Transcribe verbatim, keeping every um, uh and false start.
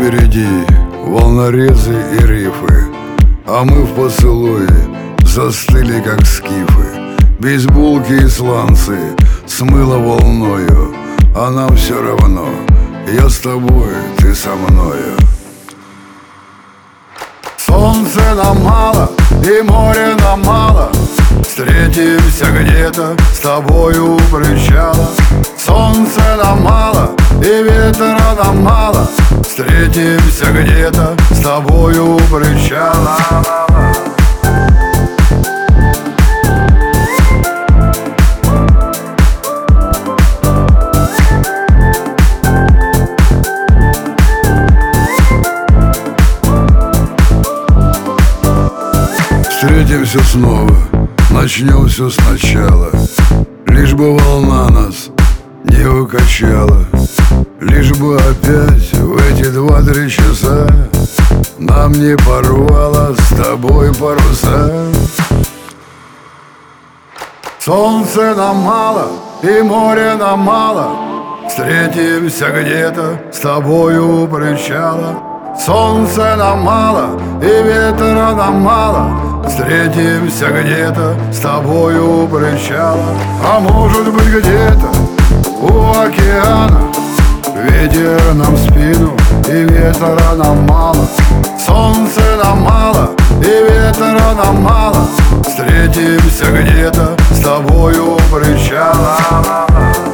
впереди волнорезы и рифы, а мы в поцелуе застыли, как скифы. Бейсболки и сланцы смыло волною, а нам все равно. Я с тобой, ты со мною. Солнце нам мало и море нам мало, встретимся где-то с тобою у причала. Солнце нам мало и ветра нам мало, встретимся где-то с тобою у причала. Встретимся снова, начнем все сначала, лишь бы волна нас не укачала, лишь бы опять в эти два-три часа нам не порвало с тобой паруса. Солнце нам мало и море нам мало, встретимся где-то с тобою у причала. Солнце нам мало и ветра нам мало, встретимся где-то с тобою у причала. А может быть где-то у океана, ветер нам в спину и ветра нам мало. Солнце нам мало и ветра нам мало, встретимся где-то с тобою у причала.